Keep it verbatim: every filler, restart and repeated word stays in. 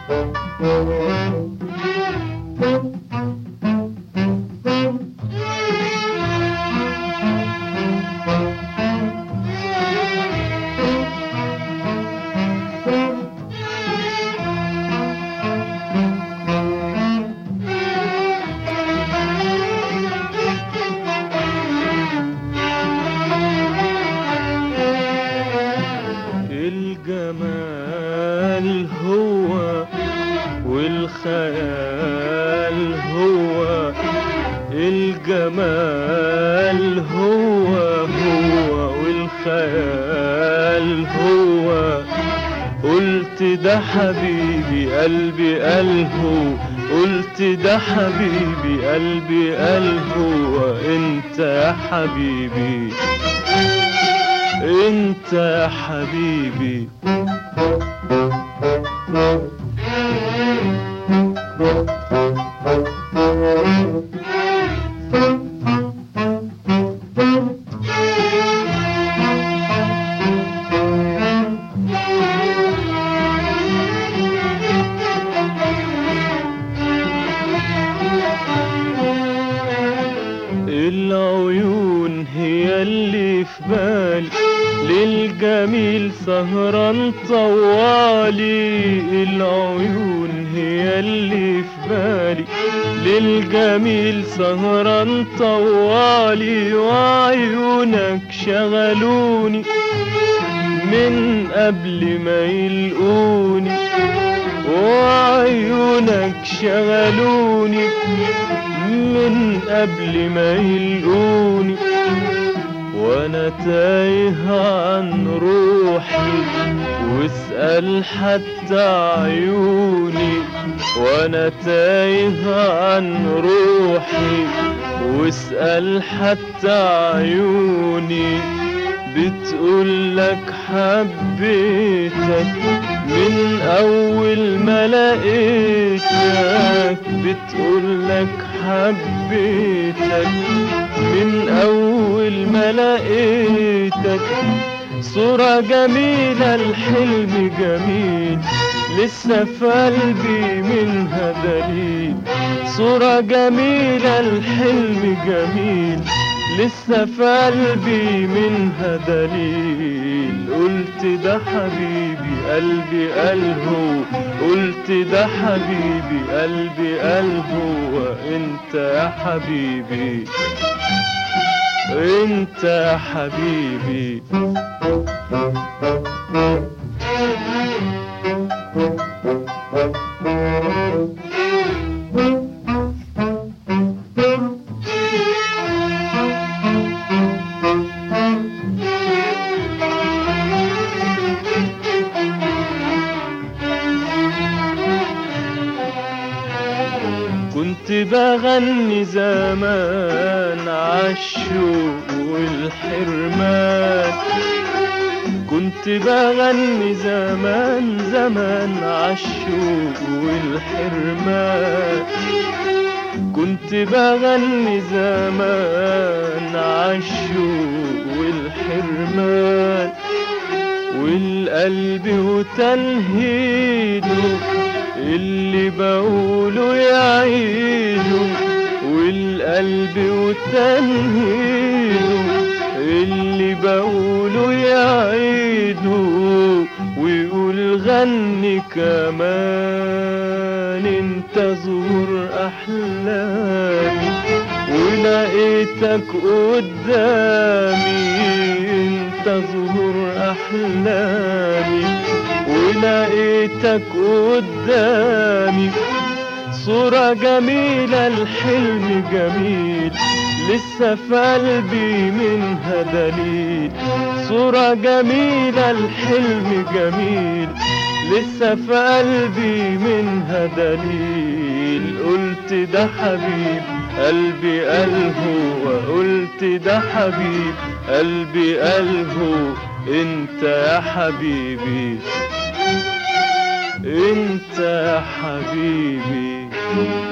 الجمال هو والخيال هو، الجمال هو هو والخيال هو. قلت ده حبيبي قلبي قاله، قلت ده حبيبي قلبي قاله. انت يا حبيبي، انت يا حبيبي. العيون هي اللي في بالي، للجميل سهران طوالي. العيون هي اللي في بالي، للجميل سهران طوالي. وعيونك شغلوني من قبل ما يلقوني، وعيونك شغلوني من قبل ما يلقوني. وانا تايه عن روحي واسأل حتى عيوني، وانا تايه عن روحي واسأل حتى عيوني. بتقولك حبيتك من اول ما لقيتك، بتقولك حبيتك من اول ما لقيتك. صورة جميلة الحلم جميل، لسه في قلبي منها دليل. صورة جميلة الحلم جميل، لسه في قلبي منها دليل. قلت ده حبيبي قلبي قاله، قلت ده حبيبي قلبي قاله. انت يا حبيبي، انت يا حبيبي. كنت بغني زمان عالشوق والحرمان، كنت بغني زمان زمان عالشوق والحرمان. كنت بغني زمان عالشوق والحرمان. والقلب وتنهيده اللي بقوله يعيده، والقلب وتنهيده اللي بقوله يعيده. ويقول غني كمان انت زهور احلامي، ولقيتك قدامي. انت زهور احلامي ولقيتك قدامي. صورة جميلة الحلم جميل، لسه في قلبي منها دليل. صورة جميلة الحلم جميل، لسه في قلبي منها دليل. قلت ده حبيب قلبي قاله، وقلت ده حبيب قلبي قاله. انت يا حبيبي، انت يا حبيبي.